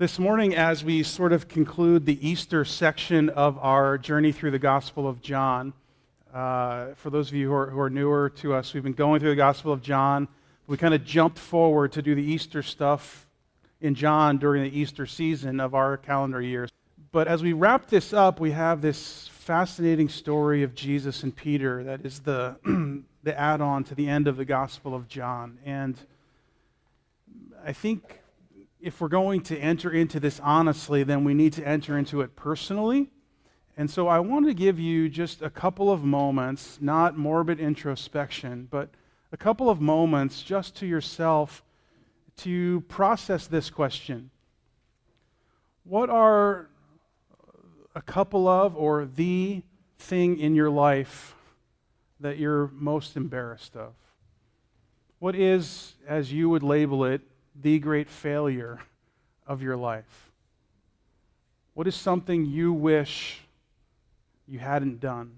This morning, as we sort of conclude the Easter section of our journey through the Gospel of John, for those of you who are newer to us, we've been going through the Gospel of John. We kind of jumped forward to do the Easter stuff in John during the Easter season of our calendar year. But as we wrap this up, we have this fascinating story of Jesus and Peter that is the add-on to the end of the Gospel of John. And I think if we're going to enter into this honestly, then we need to enter into it personally. And so I want to give you just a couple of moments, not morbid introspection, but a couple of moments just to yourself to process this question. What are a couple of, or the thing in your life that you're most embarrassed of? What is, as you would label it, the great failure of your life? What is something you wish you hadn't done?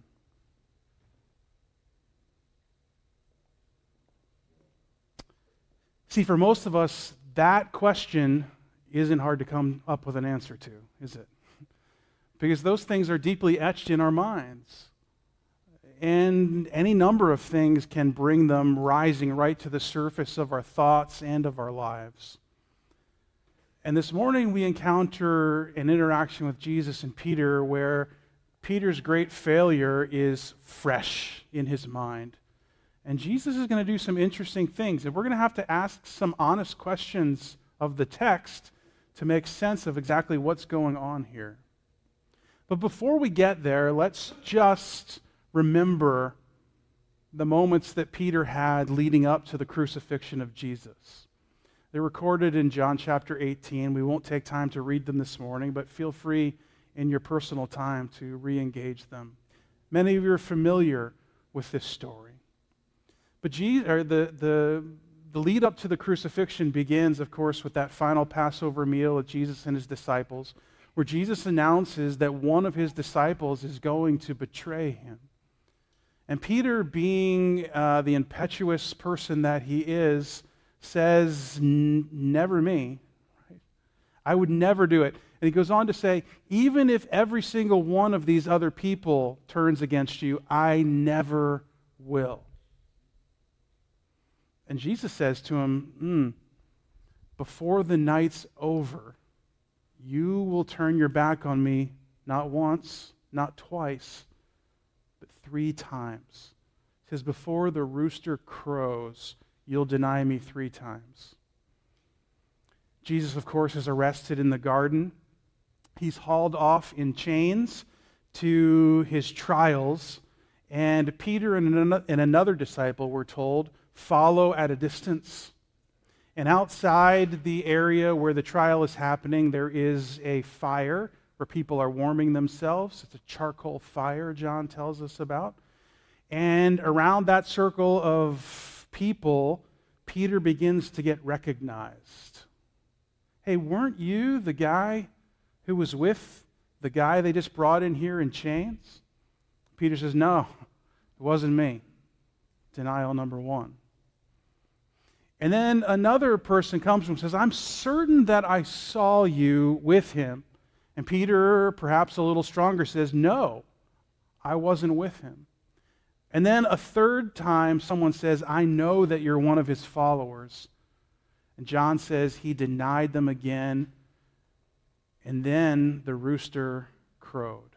See, for most of us, that question isn't hard to come up with an answer to, is it? Because those things are deeply etched in our minds. And any number of things can bring them rising right to the surface of our thoughts and of our lives. And this morning we encounter an interaction with Jesus and Peter where Peter's great failure is fresh in his mind. And Jesus is going to do some interesting things. And we're going to have to ask some honest questions of the text to make sense of exactly what's going on here. But before we get there, let's just remember the moments that Peter had leading up to the crucifixion of Jesus. They're recorded in John chapter 18. We won't take time to read them this morning, but feel free in your personal time to re-engage them. Many of you are familiar with this story. But the lead up to the crucifixion begins, of course, with that final Passover meal of Jesus and his disciples, where Jesus announces that one of his disciples is going to betray him. And Peter, being the impetuous person that he is, says, never me. Right? I would never do it. And he goes on to say, even if every single one of these other people turns against you, I never will. And Jesus says to him, before the night's over, you will turn your back on me not once, not twice, but 3 times. He says, before the rooster crows, you'll deny me 3 times. Jesus, of course, is arrested in the garden. He's hauled off in chains to his trials. And Peter and another disciple, we're told, follow at a distance. And outside the area where the trial is happening, there is a fire where people are warming themselves. It's a charcoal fire, John tells us about. And around that circle of people, Peter begins to get recognized. Hey, weren't you the guy who was with the guy they just brought in here in chains? Peter says, no, it wasn't me. Denial number 1. And then another person comes to him and says, I'm certain that I saw you with him. And Peter, perhaps a little stronger, says, no, I wasn't with him. And then a third time someone says, I know that you're one of his followers. And John says he denied them again. And then the rooster crowed.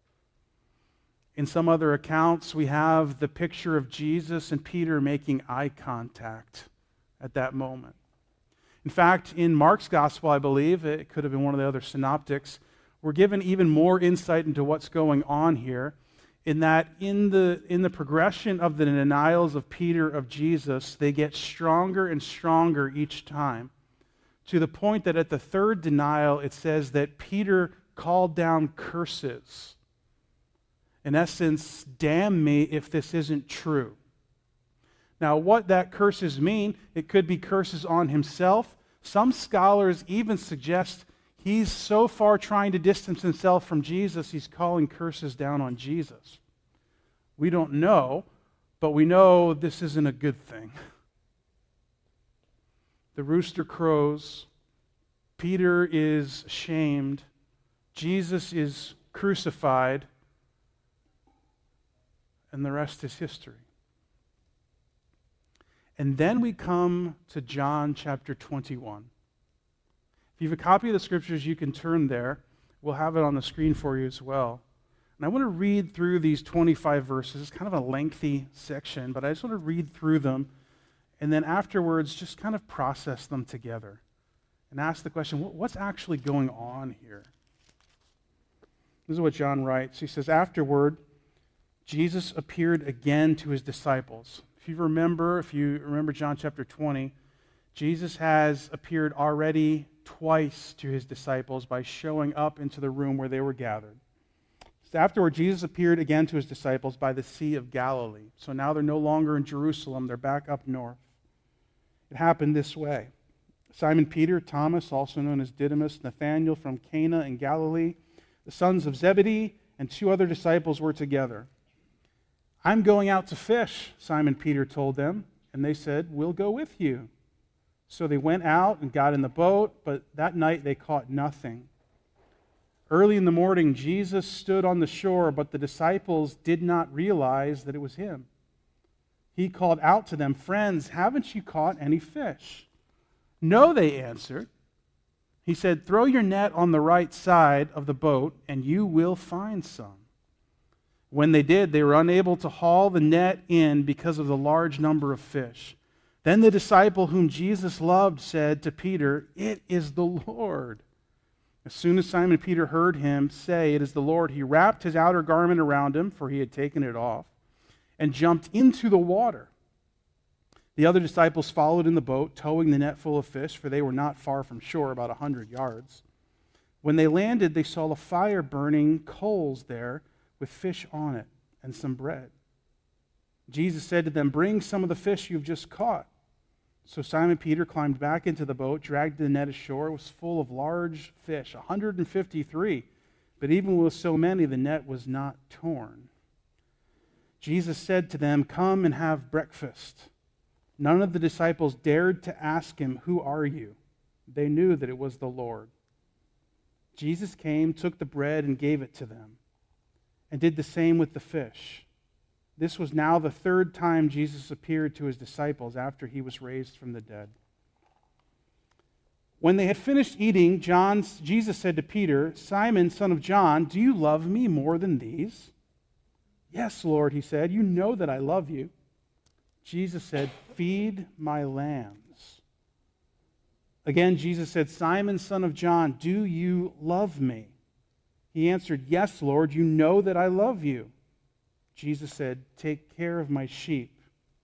In some other accounts, we have the picture of Jesus and Peter making eye contact at that moment. In fact, in Mark's gospel, I believe, it could have been one of the other synoptics, we're given even more insight into what's going on here, in that in the progression of the denials of Peter of Jesus, they get stronger and stronger each time, to the point that at the third denial, it says that Peter called down curses. In essence, damn me if this isn't true. Now, what that curses mean, it could be curses on himself. Some scholars even suggest he's so far trying to distance himself from Jesus, he's calling curses down on Jesus. We don't know, but we know this isn't a good thing. The rooster crows, Peter is shamed. Jesus is crucified. And the rest is history. And then we come to John chapter 21. If you have a copy of the scriptures, you can turn there. We'll have it on the screen for you as well. And I want to read through these 25 verses. It's kind of a lengthy section, but I just want to read through them and then afterwards just kind of process them together and ask the question, what's actually going on here? This is what John writes. He says, afterward, Jesus appeared again to his disciples. If you remember John chapter 20, Jesus has appeared already twice to his disciples by showing up into the room where they were gathered. So afterward, Jesus appeared again to his disciples by the Sea of Galilee. So now they're no longer in Jerusalem, they're back up north. It happened this way. Simon Peter, Thomas, also known as Didymus, Nathanael from Cana in Galilee, the sons of Zebedee, and 2 other disciples were together. I'm going out to fish, Simon Peter told them, and they said, we'll go with you. So they went out and got in the boat, but that night they caught nothing. Early in the morning, Jesus stood on the shore, but the disciples did not realize that it was him. He called out to them, friends, haven't you caught any fish? No, they answered. He said, throw your net on the right side of the boat, and you will find some. When they did, they were unable to haul the net in because of the large number of fish. Then the disciple whom Jesus loved said to Peter, it is the Lord. As soon as Simon Peter heard him say, it is the Lord, he wrapped his outer garment around him, for he had taken it off, and jumped into the water. The other disciples followed in the boat, towing the net full of fish, for they were not far from shore, about 100 yards. When they landed, they saw a fire burning coals there with fish on it and some bread. Jesus said to them, bring some of the fish you've just caught. So Simon Peter climbed back into the boat, dragged the net ashore. It was full of large fish, 153. But even with so many, the net was not torn. Jesus said to them, come and have breakfast. None of the disciples dared to ask him, who are you? They knew that it was the Lord. Jesus came, took the bread, and gave it to them, and did the same with the fish. This was now the 3rd time Jesus appeared to his disciples after he was raised from the dead. When they had finished eating, Jesus said to Peter, Simon, son of John, do you love me more than these? Yes, Lord, he said, you know that I love you. Jesus said, feed my lambs. Again, Jesus said, Simon, son of John, do you love me? He answered, yes, Lord, you know that I love you. Jesus said, take care of my sheep.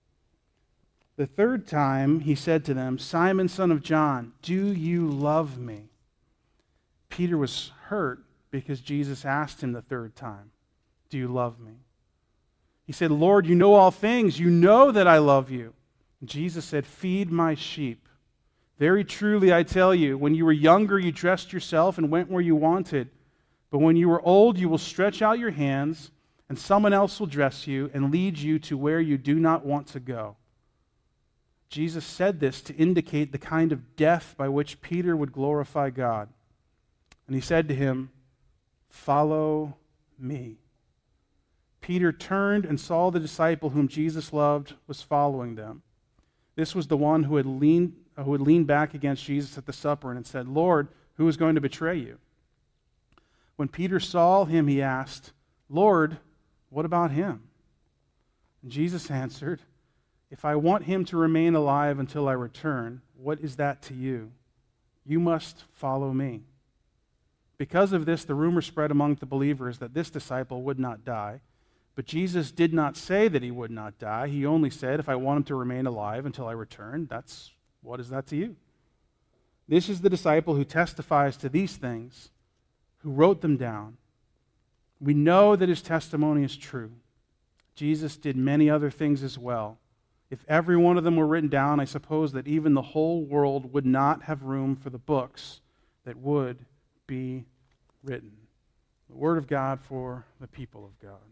The 3rd time he said to them, Simon, son of John, do you love me? Peter was hurt because Jesus asked him the 3rd time, do you love me? He said, Lord, you know all things. You know that I love you. And Jesus said, feed my sheep. Very truly I tell you, when you were younger, you dressed yourself and went where you wanted. But when you are old, you will stretch out your hands, and someone else will dress you and lead you to where you do not want to go. Jesus said this to indicate the kind of death by which Peter would glorify God. And he said to him, follow me. Peter turned and saw the disciple whom Jesus loved was following them. This was the one who had leaned back against Jesus at the supper and had said, Lord, who is going to betray you? When Peter saw him, he asked, Lord, what about him? And Jesus answered, if I want him to remain alive until I return, what is that to you? You must follow me. Because of this, the rumor spread among the believers that this disciple would not die. But Jesus did not say that he would not die. He only said, if I want him to remain alive until I return, what is that to you? This is the disciple who testifies to these things, who wrote them down. We know that his testimony is true. Jesus did many other things as well. If every one of them were written down, I suppose that even the whole world would not have room for the books that would be written. The Word of God for the people of God.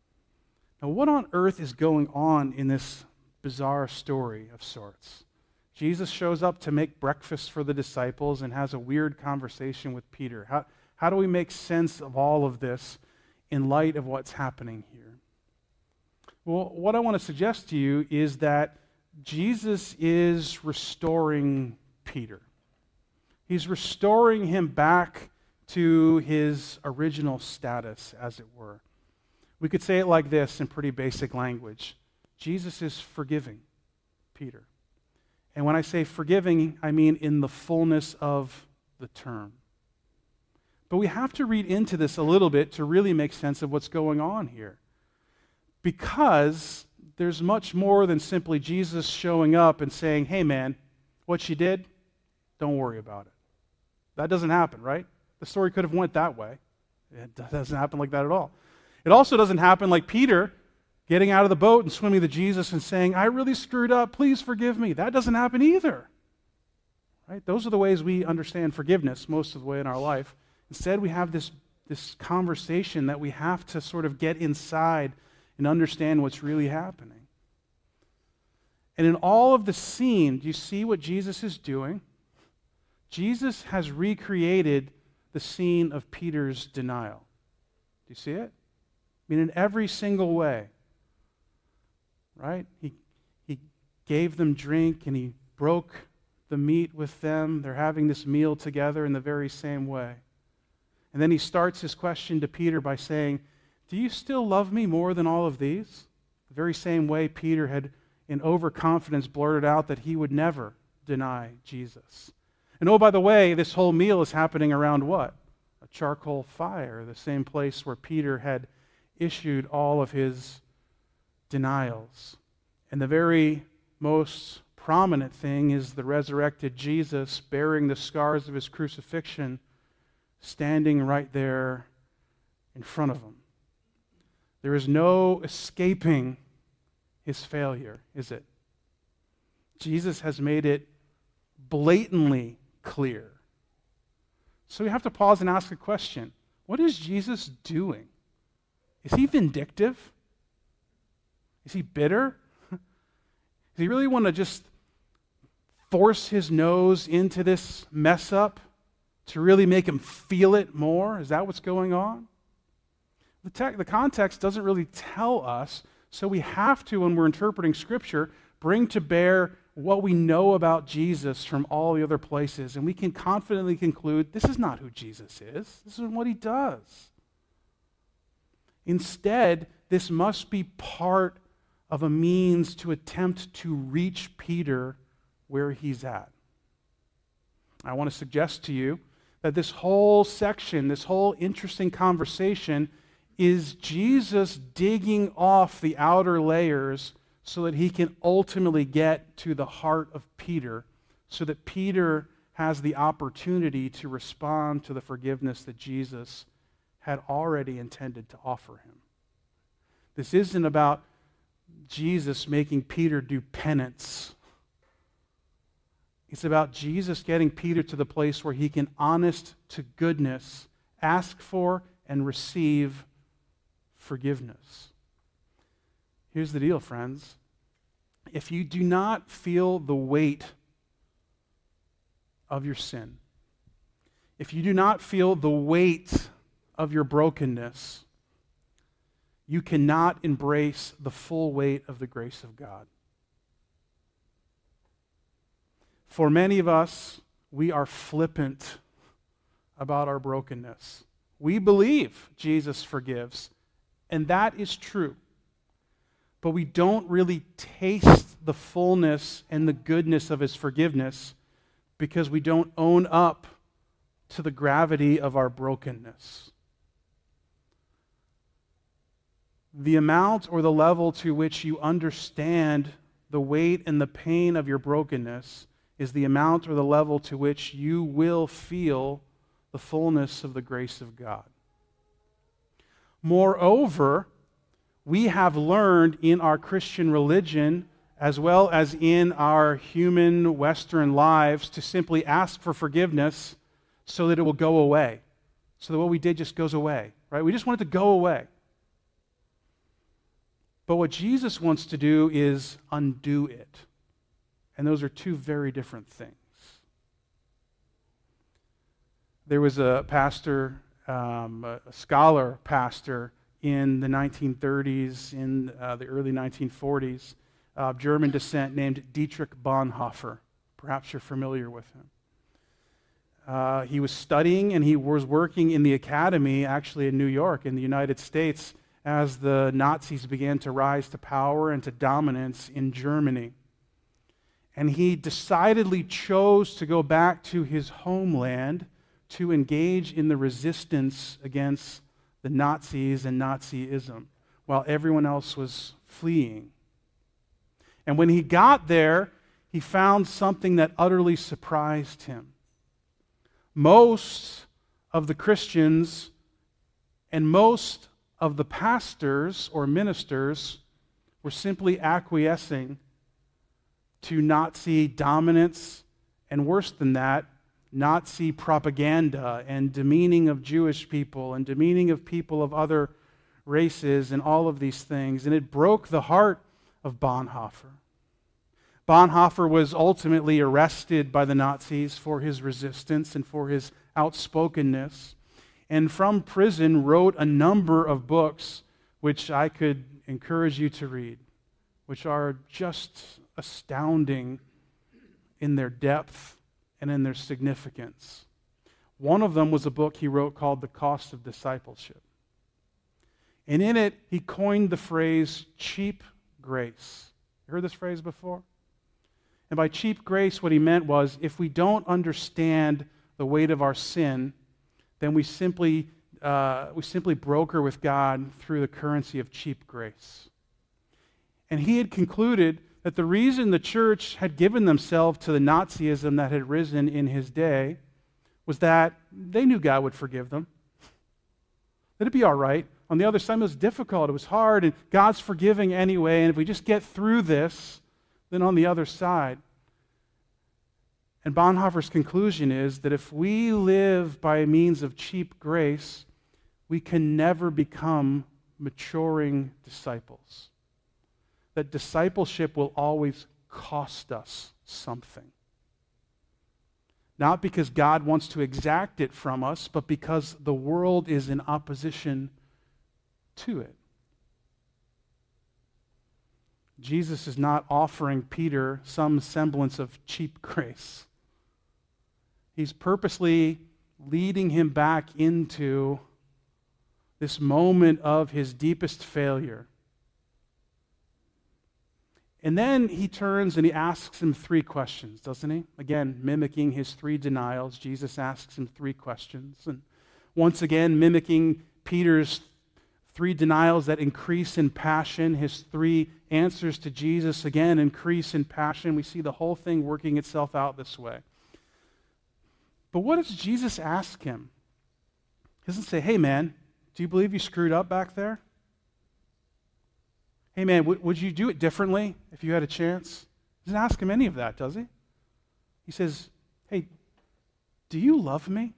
Now, what on earth is going on in this bizarre story of sorts? Jesus shows up to make breakfast for the disciples and has a weird conversation with Peter. How do we make sense of all of this in light of what's happening here? Well, what I want to suggest to you is that Jesus is restoring Peter. He's restoring him back to his original status, as it were. We could say it like this in pretty basic language. Jesus is forgiving Peter. And when I say forgiving, I mean in the fullness of the term. But we have to read into this a little bit to really make sense of what's going on here. Because there's much more than simply Jesus showing up and saying, hey man, what you did, don't worry about it. That doesn't happen, right? The story could have went that way. It doesn't happen like that at all. It also doesn't happen like Peter getting out of the boat and swimming to Jesus and saying, I really screwed up, please forgive me. That doesn't happen either. Right? Those are the ways we understand forgiveness most of the way in our life. Instead, we have this conversation that we have to sort of get inside and understand what's really happening. And in all of the scene, do you see what Jesus is doing? Jesus has recreated the scene of Peter's denial. Do you see it? I mean, in every single way. Right? He gave them drink and he broke the meat with them. They're having this meal together in the very same way. And then he starts his question to Peter by saying, do you still love me more than all of these? The very same way Peter had, in overconfidence, blurted out that he would never deny Jesus. And oh, by the way, this whole meal is happening around what? A charcoal fire, the same place where Peter had issued all of his denials. And the very most prominent thing is the resurrected Jesus bearing the scars of his crucifixion, standing right there in front of him. There is no escaping his failure, is it? Jesus has made it blatantly clear. So we have to pause and ask a question. What is Jesus doing? Is he vindictive? Is he bitter? Does he really want to just force his nose into this mess up to really make him feel it more? Is that what's going on? The context doesn't really tell us, so we have to, when we're interpreting Scripture, bring to bear what we know about Jesus from all the other places, and we can confidently conclude this is not who Jesus is. This isn't what he does. Instead, this must be part of a means to attempt to reach Peter where he's at. I want to suggest to you that this whole section, this whole interesting conversation, is Jesus digging off the outer layers so that he can ultimately get to the heart of Peter, so that Peter has the opportunity to respond to the forgiveness that Jesus had already intended to offer him. This isn't about Jesus making Peter do penance. It's about Jesus getting Peter to the place where he can, honest to goodness, ask for and receive forgiveness. Here's the deal, friends. If you do not feel the weight of your sin, if you do not feel the weight of your brokenness, you cannot embrace the full weight of the grace of God. For many of us, we are flippant about our brokenness. We believe Jesus forgives, and that is true. But we don't really taste the fullness and the goodness of his forgiveness because we don't own up to the gravity of our brokenness. The amount or the level to which you understand the weight and the pain of your brokenness is the amount or the level to which you will feel the fullness of the grace of God. Moreover, we have learned in our Christian religion, as well as in our human Western lives, to simply ask for forgiveness so that it will go away. So that what we did just goes away, right? We just want it to go away. But what Jesus wants to do is undo it. And those are two very different things. There was a pastor, a scholar pastor in the 1930s, in the early 1940s, of German descent, named Dietrich Bonhoeffer. Perhaps you're familiar with him. He was studying and he was working in the academy, actually in New York, in the United States, as the Nazis began to rise to power and to dominance in Germany. And he decidedly chose to go back to his homeland to engage in the resistance against the Nazis and Nazism, while everyone else was fleeing. And when he got there, he found something that utterly surprised him. Most of the Christians and most of the pastors or ministers were simply acquiescing to Nazi dominance, and worse than that, Nazi propaganda and demeaning of Jewish people and demeaning of people of other races and all of these things. And it broke the heart of Bonhoeffer. Bonhoeffer was ultimately arrested by the Nazis for his resistance and for his outspokenness, and from prison wrote a number of books which I could encourage you to read, which are just astounding in their depth and in their significance. One of them was a book he wrote called The Cost of Discipleship. And in it, he coined the phrase cheap grace. You heard this phrase before? And by cheap grace, what he meant was, if we don't understand the weight of our sin, then we simply broker with God through the currency of cheap grace. And he had concluded that the reason the church had given themselves to the Nazism that had risen in his day was that they knew God would forgive them. That it'd be all right. On the other side, it was difficult, it was hard, and God's forgiving anyway, and if we just get through this, then on the other side. And Bonhoeffer's conclusion is that if we live by means of cheap grace, we can never become maturing disciples. That discipleship will always cost us something. Not because God wants to exact it from us, but because the world is in opposition to it. Jesus is not offering Peter some semblance of cheap grace. He's purposely leading him back into this moment of his deepest failure. And then he turns and he asks him three questions, doesn't he? Again, mimicking his three denials, Jesus asks him three questions. And once again, mimicking Peter's three denials that increase in passion, his three answers to Jesus, again, increase in passion. We see the whole thing working itself out this way. But what does Jesus ask him? He doesn't say, hey man, do you believe you screwed up back there? Hey man, would you do it differently if you had a chance? He doesn't ask him any of that, does he? He says, hey, do you love me?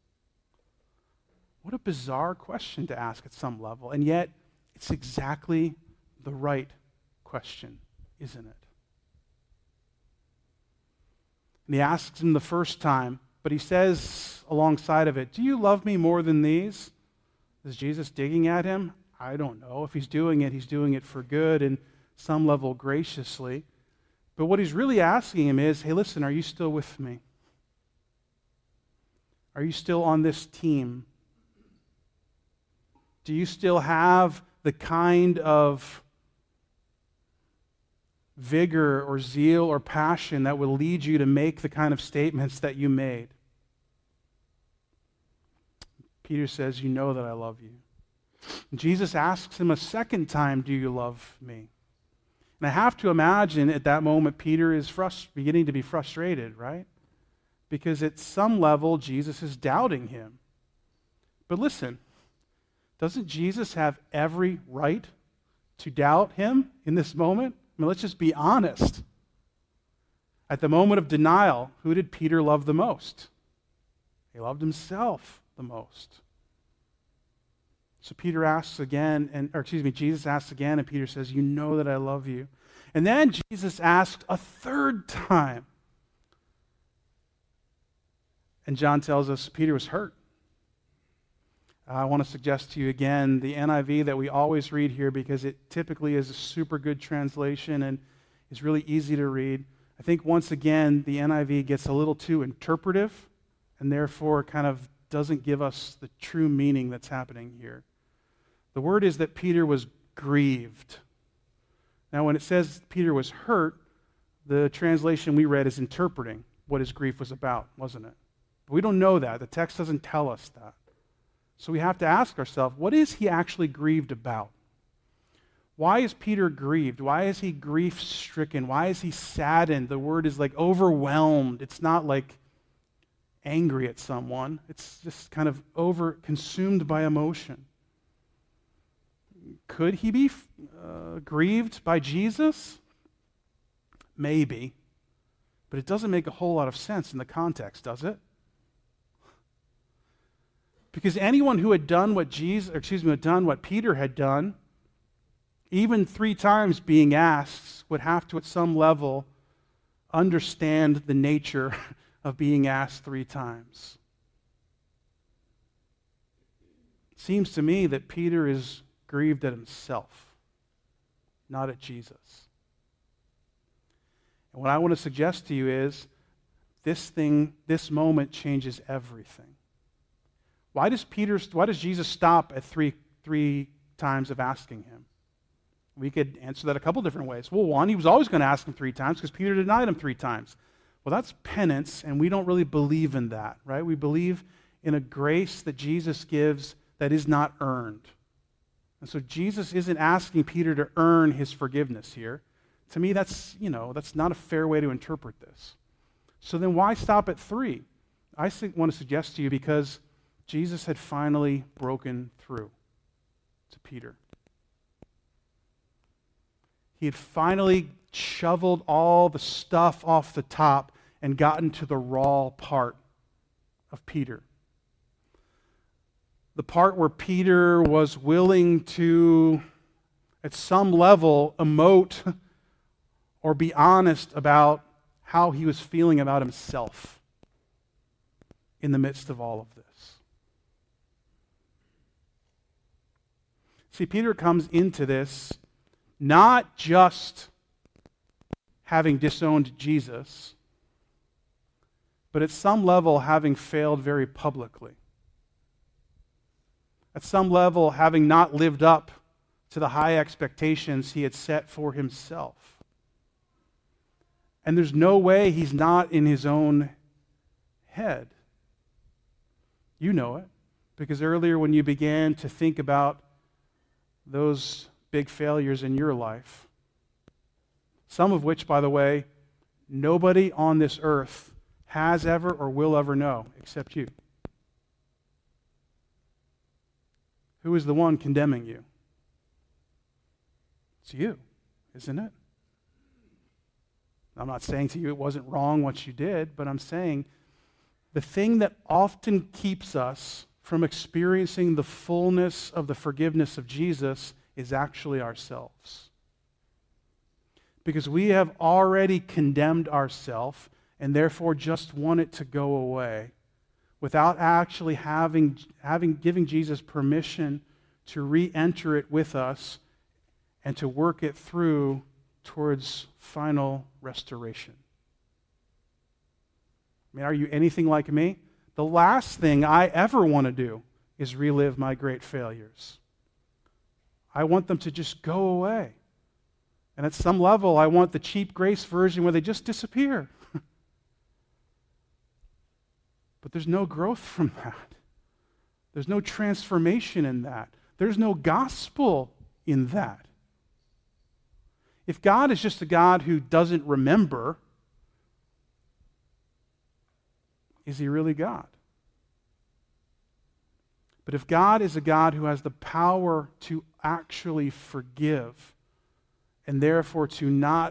What a bizarre question to ask at some level, and yet it's exactly the right question, isn't it? And he asks him the first time, but he says alongside of it, do you love me more than these? Is Jesus digging at him? I don't know. If he's doing it for good and some level graciously. But what he's really asking him is, hey, listen, are you still with me? Are you still on this team? Do you still have the kind of vigor or zeal or passion that will lead you to make the kind of statements that you made? Peter says, you know that I love you. Jesus asks him a second time, do you love me? And I have to imagine at that moment Peter is beginning to be frustrated, right? Because at some level Jesus is doubting him. But listen, doesn't Jesus have every right to doubt him in this moment? I mean, let's just be honest. At the moment of denial, who did Peter love the most? He loved himself the most. So Jesus asks again, and Peter says, you know that I love you. And then Jesus asked a third time. And John tells us Peter was hurt. I want to suggest to you again the NIV that we always read here because it typically is a super good translation and is really easy to read. I think once again the NIV gets a little too interpretive and therefore kind of doesn't give us the true meaning that's happening here. The word is that Peter was grieved. Now when it says Peter was hurt, the translation we read is interpreting what his grief was about, wasn't it? But we don't know that. The text doesn't tell us that. So we have to ask ourselves, what is he actually grieved about? Why is Peter grieved? Why is he grief-stricken? Why is he saddened? The word is like overwhelmed. It's not like angry at someone. It's just kind of consumed by emotion. Could he be grieved by Jesus? Maybe. But it doesn't make a whole lot of sense in the context, does it? Because anyone who had done what Peter had done, even 3 times being asked, would have to at some level understand the nature of being asked 3 times. It seems to me that Peter is grieved at himself, not at Jesus. And what I want to suggest to you is this moment changes everything. Why does Jesus stop at three times of asking him? We could answer that a couple different ways. Well, one, he was always going to ask him 3 times because Peter denied him 3 times. Well, that's penance, and we don't really believe in that, right? We believe in a grace that Jesus gives that is not earned. And so Jesus isn't asking Peter to earn his forgiveness here. To me, that's not a fair way to interpret this. So then why stop at 3? I want to suggest to you because Jesus had finally broken through to Peter. He had finally shoveled all the stuff off the top and gotten to the raw part of Peter. The part where Peter was willing to, at some level, emote or be honest about how he was feeling about himself in the midst of all of this. See, Peter comes into this not just having disowned Jesus, but at some level having failed very publicly. At some level having not lived up to the high expectations he had set for himself. And there's no way he's not in his own head. You know it, because earlier when you began to think about those big failures in your life, some of which, by the way, nobody on this earth has ever or will ever know except you. Who is the one condemning you? It's you, isn't it? I'm not saying to you it wasn't wrong what you did, but I'm saying the thing that often keeps us from experiencing the fullness of the forgiveness of Jesus is actually ourselves. Because we have already condemned ourselves and therefore just want it to go away without actually giving Jesus permission to re-enter it with us and to work it through towards final restoration. I mean, are you anything like me? The last thing I ever want to do is relive my great failures. I want them to just go away. And at some level, I want the cheap grace version where they just disappear. But there's no growth from that. There's no transformation in that. There's no gospel in that. If God is just a God who doesn't remember, is he really God? But if God is a God who has the power to actually forgive, and therefore to not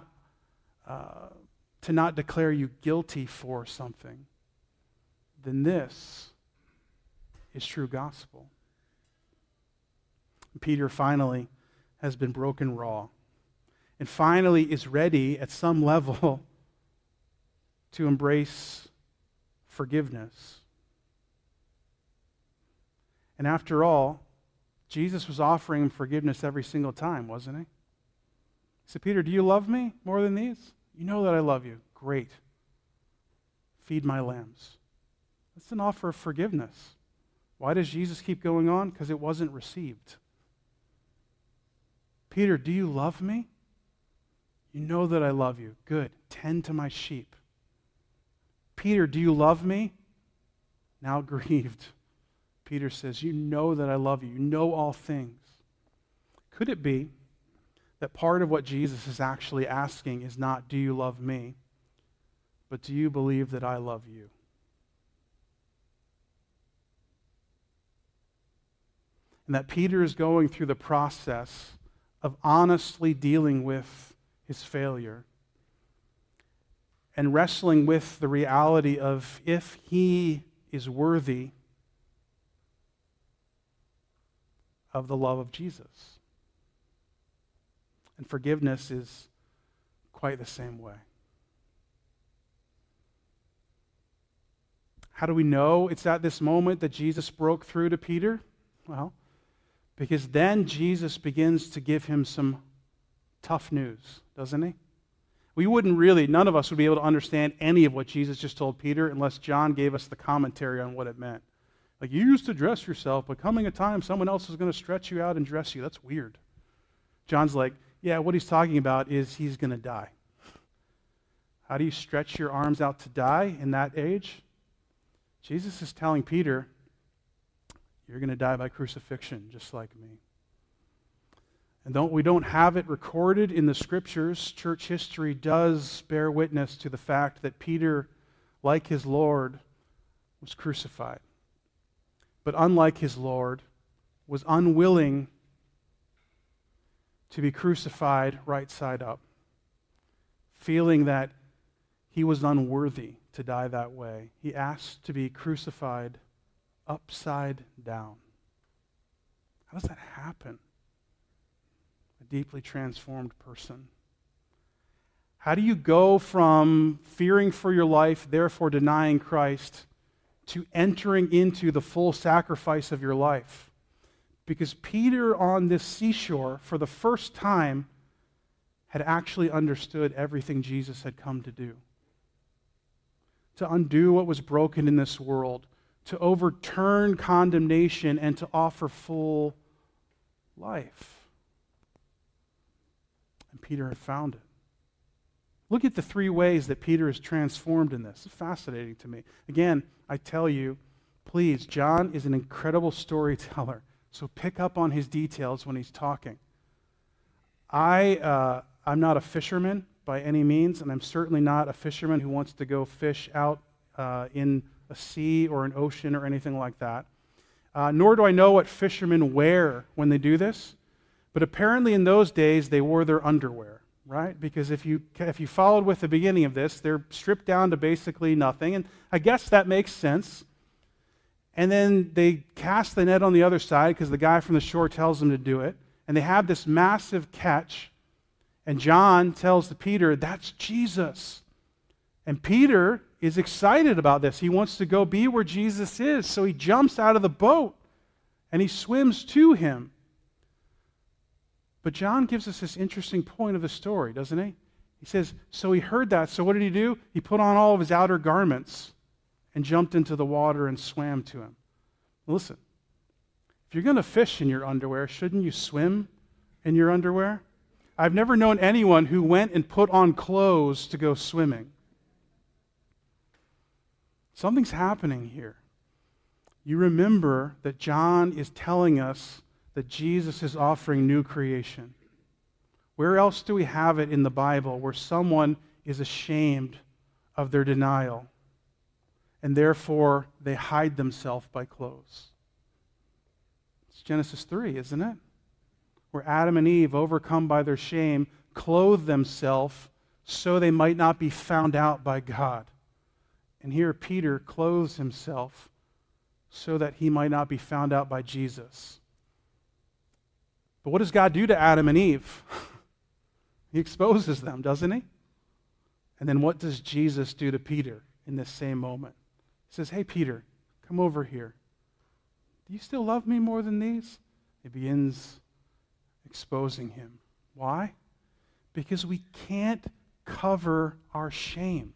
declare you guilty for something, then this is true gospel. Peter finally has been broken raw. and finally is ready at some level to embrace forgiveness. And after all, Jesus was offering him forgiveness every single time, wasn't he? He said, Peter, do you love me more than these? You know that I love you. Great. Feed my lambs. That's an offer of forgiveness. Why does Jesus keep going on? Because it wasn't received. Peter, do you love me? You know that I love you. Good. Tend to my sheep. Peter, do you love me? Now grieved. Peter says, you know that I love you. You know all things. Could it be that part of what Jesus is actually asking is not, do you love me, but do you believe that I love you? And that Peter is going through the process of honestly dealing with his failure and wrestling with the reality of if he is worthy of the love of Jesus. And forgiveness is quite the same way. How do we know it's at this moment that Jesus broke through to Peter? Well, because then Jesus begins to give him some tough news, doesn't he? We wouldn't really, none of us would be able to understand any of what Jesus just told Peter unless John gave us the commentary on what it meant. Like, you used to dress yourself, but coming a time someone else is going to stretch you out and dress you. That's weird. John's like, yeah, what he's talking about is he's going to die. How do you stretch your arms out to die in that age? Jesus is telling Peter, you're going to die by crucifixion, just like me. And we don't have it recorded in the Scriptures, church history does bear witness to the fact that Peter, like his Lord, was crucified. But unlike his Lord, was unwilling to be crucified right side up, feeling that he was unworthy to die that way. He asked to be crucified upside down. How does that happen? A deeply transformed person. How do you go from fearing for your life, therefore denying Christ, to entering into the full sacrifice of your life? Because Peter on this seashore, for the first time, had actually understood everything Jesus had come to do. To undo what was broken in this world, to overturn condemnation, and to offer full life. And Peter had found it. Look at the three ways that Peter is transformed in this. It's fascinating to me. Again, I tell you, please, John is an incredible storyteller, so pick up on his details when he's talking. I'm not a fisherman by any means, and I'm certainly not a fisherman who wants to go fish out in a sea or an ocean or anything like that. Nor do I know what fishermen wear when they do this, but apparently in those days they wore their underwear, right? Because if you followed with the beginning of this, they're stripped down to basically nothing, and I guess that makes sense. And then they cast the net on the other side because the guy from the shore tells them to do it, and they have this massive catch, and John tells to Peter, that's Jesus. And Peter is excited about this. He wants to go be where Jesus is, so he jumps out of the boat and he swims to him. But John gives us this interesting point of the story, doesn't he? He says, so he heard that, so what did he do? He put on all of his outer garments and jumped into the water and swam to him. Listen, if you're going to fish in your underwear, shouldn't you swim in your underwear? I've never known anyone who went and put on clothes to go swimming. Something's happening here. You remember that John is telling us that Jesus is offering new creation. Where else do we have it in the Bible where someone is ashamed of their denial and therefore they hide themselves by clothes? It's Genesis 3, isn't it? Where Adam and Eve, overcome by their shame, clothe themselves so they might not be found out by God. And here Peter clothes himself so that he might not be found out by Jesus. But what does God do to Adam and Eve? He exposes them, doesn't he? And then what does Jesus do to Peter in this same moment? He says, hey, Peter, come over here. Do you still love me more than these? He begins exposing him. Why? Because we can't cover our shame.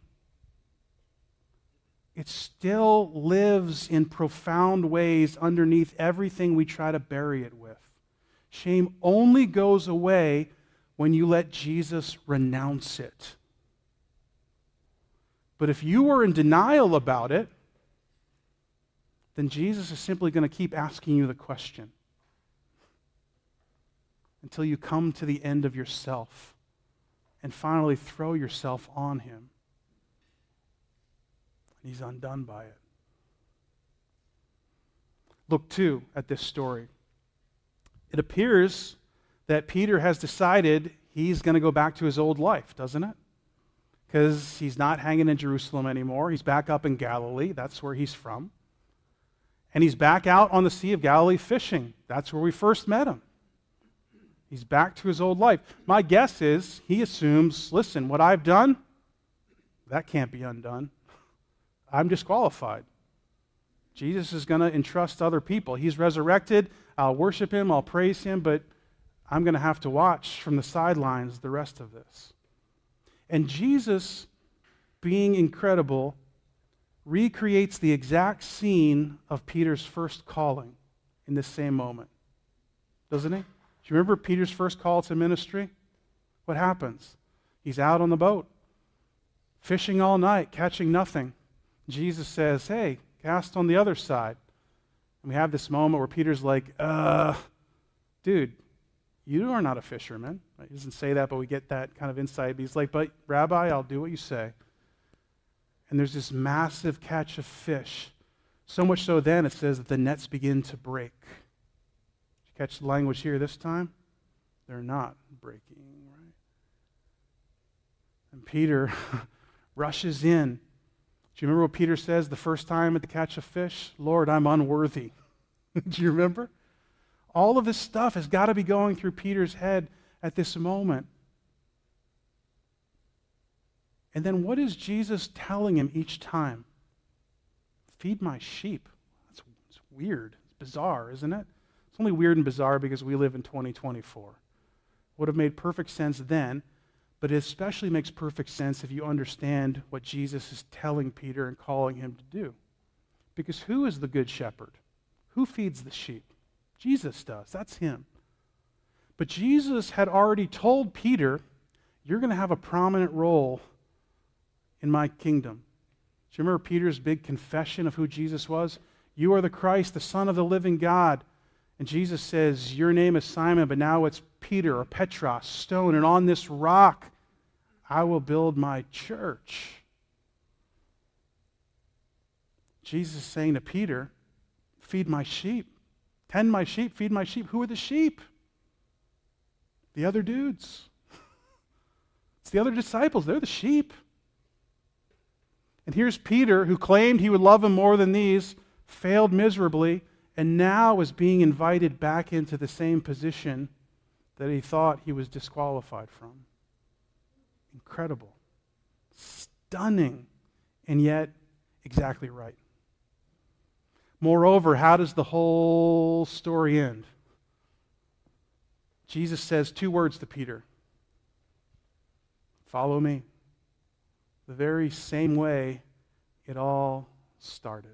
It still lives in profound ways underneath everything we try to bury it with. Shame only goes away when you let Jesus renounce it. But if you were in denial about it, then Jesus is simply going to keep asking you the question until you come to the end of yourself and finally throw yourself on him. And he's undone by it. Look, too, at this story. It appears that Peter has decided he's going to go back to his old life, doesn't it? Because he's not hanging in Jerusalem anymore. He's back up in Galilee. That's where he's from. And he's back out on the Sea of Galilee fishing. That's where we first met him. He's back to his old life. My guess is he assumes, listen, what I've done, that can't be undone. I'm disqualified. Jesus is going to entrust other people. He's resurrected. I'll worship him. I'll praise him. But I'm going to have to watch from the sidelines the rest of this. And Jesus, being incredible, recreates the exact scene of Peter's first calling in this same moment. Doesn't he? Do you remember Peter's first call to ministry? What happens? He's out on the boat, fishing all night, catching nothing. Jesus says, hey, cast on the other side. And we have this moment where Peter's like, dude, you are not a fisherman. He doesn't say that, but we get that kind of insight. He's like, but Rabbi, I'll do what you say. And there's this massive catch of fish. So much so then it says that the nets begin to break. Did you catch the language here this time? They're not breaking, right? And Peter rushes in. Do you remember what Peter says the first time at the catch of fish? Lord, I'm unworthy. Do you remember? All of this stuff has got to be going through Peter's head at this moment. And then what is Jesus telling him each time? Feed my sheep. It's weird. It's bizarre, isn't it? It's only weird and bizarre because we live in 2024. Would have made perfect sense then, but it especially makes perfect sense if you understand what Jesus is telling Peter and calling him to do. Because who is the good shepherd? Who feeds the sheep? Jesus does. That's him. But Jesus had already told Peter, you're going to have a prominent role in my kingdom. Do you remember Peter's big confession of who Jesus was? You are the Christ, the Son of the living God. And Jesus says, your name is Simon, but now it's Peter, or Petros, stone, and on this rock I will build my church. Jesus is saying to Peter, feed my sheep. Tend my sheep, feed my sheep. Who are the sheep? The other dudes. It's the other disciples. They're the sheep. And here's Peter, who claimed he would love him more than these, failed miserably, and now is being invited back into the same position that he thought he was disqualified from. Incredible. Stunning. And yet, exactly right. Moreover, how does the whole story end? Jesus says two words to Peter. Follow me. The very same way it all started.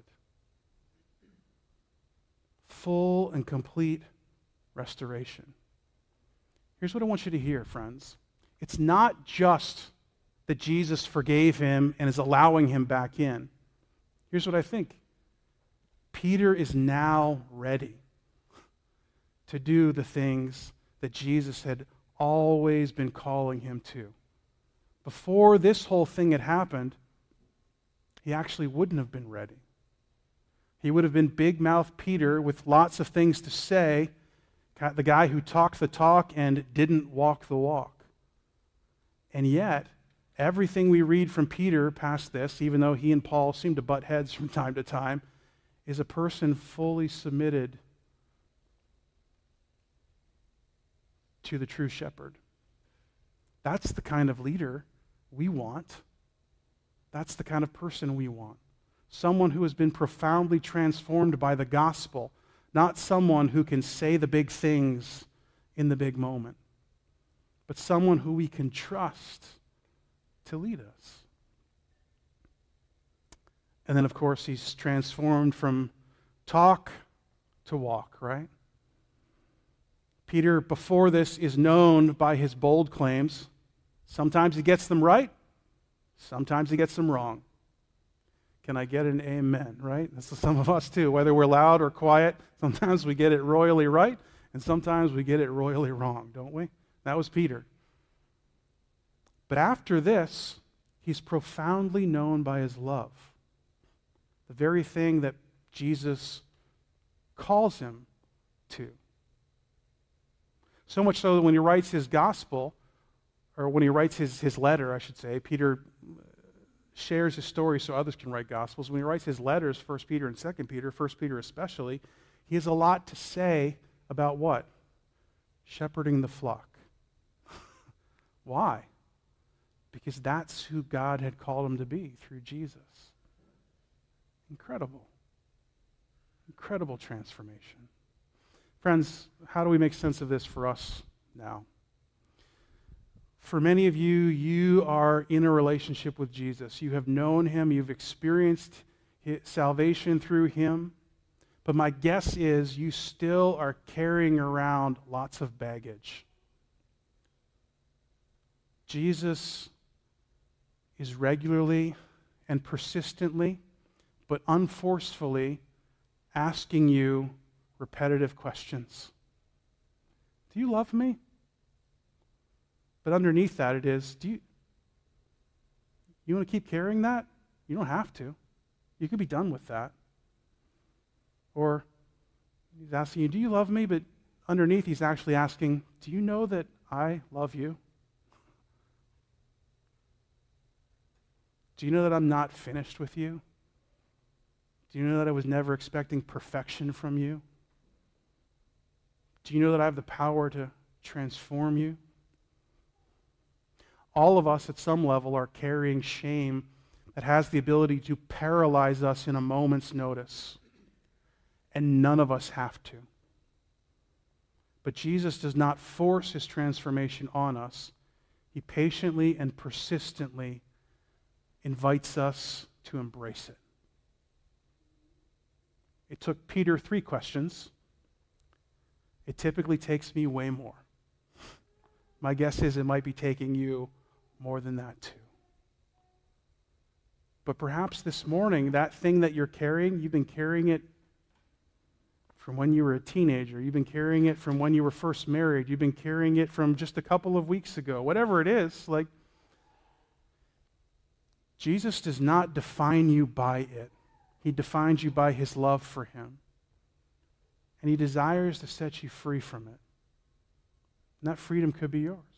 Full and complete restoration. Here's what I want you to hear, friends. It's not just that Jesus forgave him and is allowing him back in. Here's what I think. Peter is now ready to do the things that Jesus had always been calling him to. Before this whole thing had happened, he actually wouldn't have been ready. He would have been big-mouthed Peter with lots of things to say, the guy who talked the talk and didn't walk the walk. And yet, everything we read from Peter past this, even though he and Paul seem to butt heads from time to time, is a person fully submitted to the true shepherd. That's the kind of leader we want. That's the kind of person we want. Someone who has been profoundly transformed by the gospel, not someone who can say the big things in the big moment, but someone who we can trust to lead us. And then, of course, he's transformed from talk to walk, right? Peter, before this, is known by his bold claims. Sometimes he gets them right. Sometimes he gets them wrong. Can I get an amen, right? That's some of us too. Whether we're loud or quiet, sometimes we get it royally right, and sometimes we get it royally wrong, don't we? That was Peter. But after this, he's profoundly known by his love. The very thing that Jesus calls him to. So much so that when he writes his gospel, or when he writes his letter, I should say, Peter shares his story so others can write gospels. When he writes his letters, 1 Peter and 2 Peter, 1 Peter especially, he has a lot to say about what? Shepherding the flock. Why? Because that's who God had called him to be through Jesus. Incredible. Incredible transformation. Friends, how do we make sense of this for us now? For many of you, you are in a relationship with Jesus. You have known him. You've experienced salvation through him. But my guess is you still are carrying around lots of baggage. Jesus is regularly and persistently, but unforcefully, asking you repetitive questions. Do you love me? But underneath that it is, you want to keep carrying that? You don't have to. You could be done with that. Or he's asking you, do you love me? But underneath he's actually asking, do you know that I love you? Do you know that I'm not finished with you? Do you know that I was never expecting perfection from you? Do you know that I have the power to transform you? All of us at some level are carrying shame that has the ability to paralyze us in a moment's notice. And none of us have to. But Jesus does not force his transformation on us. He patiently and persistently invites us to embrace it. It took Peter 3 questions. It typically takes me way more. My guess is it might be taking you more than that too. But perhaps this morning, that thing that you're carrying, you've been carrying it from when you were a teenager. You've been carrying it from when you were first married. You've been carrying it from just a couple of weeks ago. Whatever it is, Jesus does not define you by it. He defines you by his love for him. And he desires to set you free from it. And that freedom could be yours.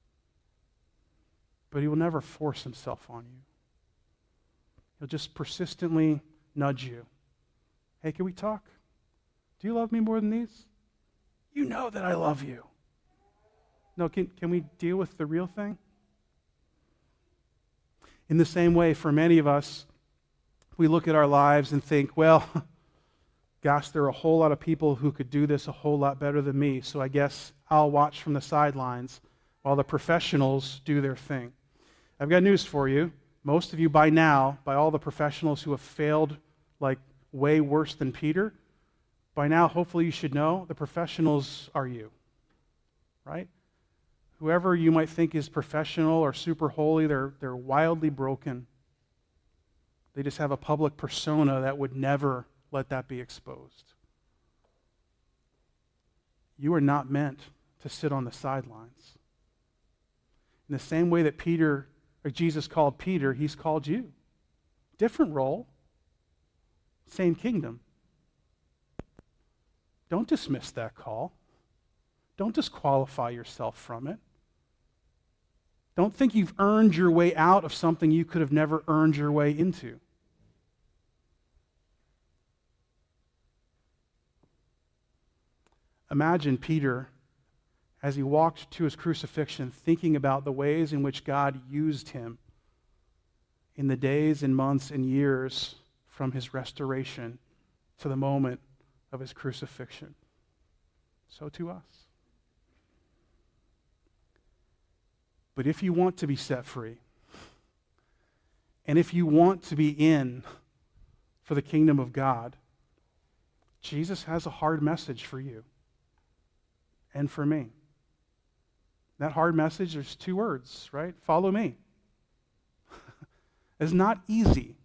But he will never force himself on you. He'll just persistently nudge you. Hey, can we talk? Do you love me more than these? You know that I love you. No, can we deal with the real thing? In the same way, for many of us, we look at our lives and think, well, gosh, there are a whole lot of people who could do this a whole lot better than me, so I guess I'll watch from the sidelines while the professionals do their thing. I've got news for you. Most of you by now, by all the professionals who have failed way worse than Peter, by now, hopefully you should know, the professionals are you, right? Whoever you might think is professional or super holy, they're wildly broken. They just have a public persona that would never let that be exposed. You are not meant to sit on the sidelines. In the same way that Jesus called Peter, he's called you. Different role, same kingdom. Don't dismiss that call. Don't disqualify yourself from it. Don't think you've earned your way out of something you could have never earned your way into. Imagine Peter as he walked to his crucifixion, thinking about the ways in which God used him in the days and months and years from his restoration to the moment of his crucifixion. So to us. But if you want to be set free, and if you want to be in for the kingdom of God, Jesus has a hard message for you and for me. That hard message, there's 2 words, right? Follow me. It's not easy.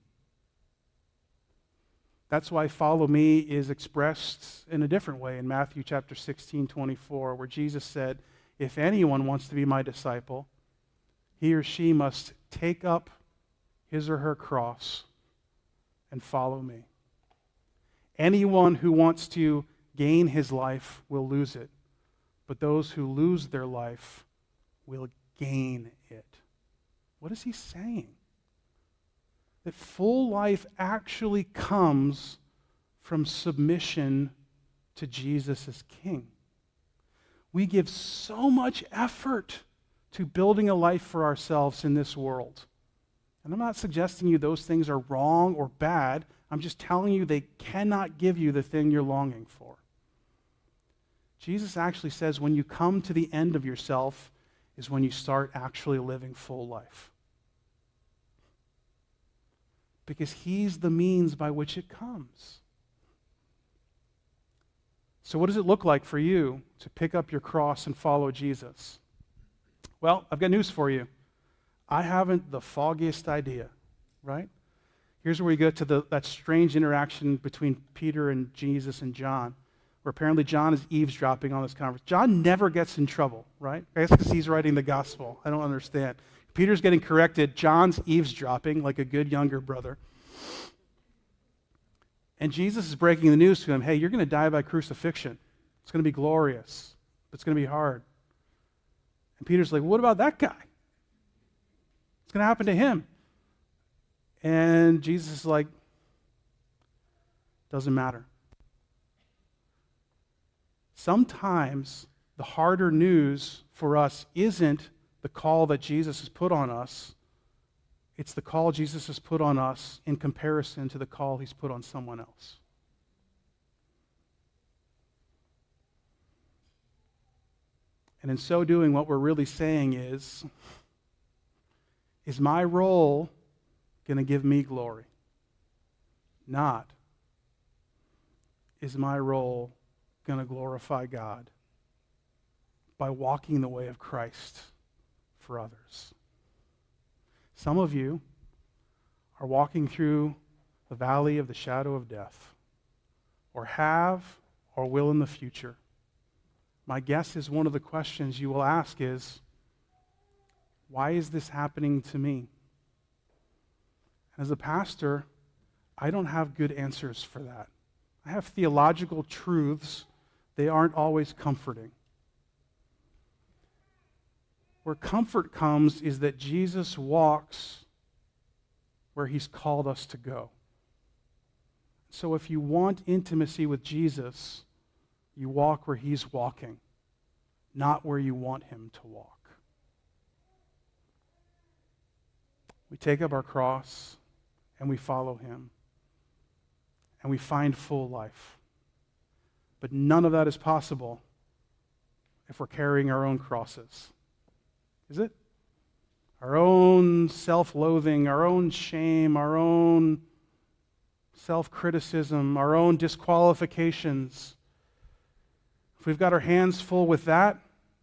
That's why follow me is expressed in a different way in Matthew chapter 16:24, where Jesus said, if anyone wants to be my disciple, he or she must take up his or her cross and follow me. Anyone who wants to gain his life will lose it, but those who lose their life will gain it. What is he saying? That full life actually comes from submission to Jesus as King. We give so much effort to building a life for ourselves in this world. And I'm not suggesting you those things are wrong or bad. I'm just telling you they cannot give you the thing you're longing for. Jesus actually says when you come to the end of yourself is when you start actually living full life. Because he's the means by which it comes. So what does it look like for you to pick up your cross and follow Jesus? Well, I've got news for you. I haven't the foggiest idea, right? Here's where we get to that strange interaction between Peter and Jesus and John, where apparently John is eavesdropping on this conversation. John never gets in trouble, right? I guess because he's writing the gospel. I don't understand. Peter's getting corrected. John's eavesdropping like a good younger brother. And Jesus is breaking the news to him, hey, you're going to die by crucifixion. It's going to be glorious, but it's going to be hard. And Peter's like, what about that guy? What's going to happen to him? And Jesus is like, doesn't matter. Sometimes the harder news for us isn't the call that Jesus has put on us. It's the call Jesus has put on us in comparison to the call he's put on someone else. And in so doing, what we're really saying is my role going to give me glory? Not, is my role going to glorify God by walking the way of Christ for others? Some of you are walking through the valley of the shadow of death, or have, or will in the future. My guess is one of the questions you will ask is, why is this happening to me? As a pastor, I don't have good answers for that. I have theological truths. They aren't always comforting. Where comfort comes is that Jesus walks where he's called us to go. So if you want intimacy with Jesus, you walk where he's walking, not where you want him to walk. We take up our cross and we follow him. And we find full life. But none of that is possible if we're carrying our own crosses. Is it? Our own self-loathing, our own shame, our own self-criticism, our own disqualifications. If we've got our hands full with that,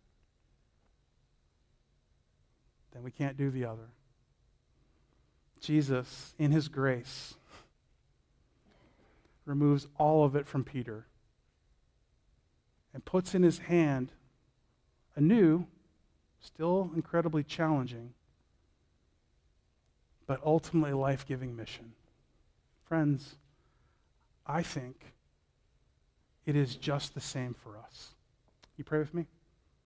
then we can't do the other. Jesus, in his grace, removes all of it from Peter and puts in his hand a new, still incredibly challenging, but ultimately life-giving mission. Friends, I think it is just the same for us. You pray with me?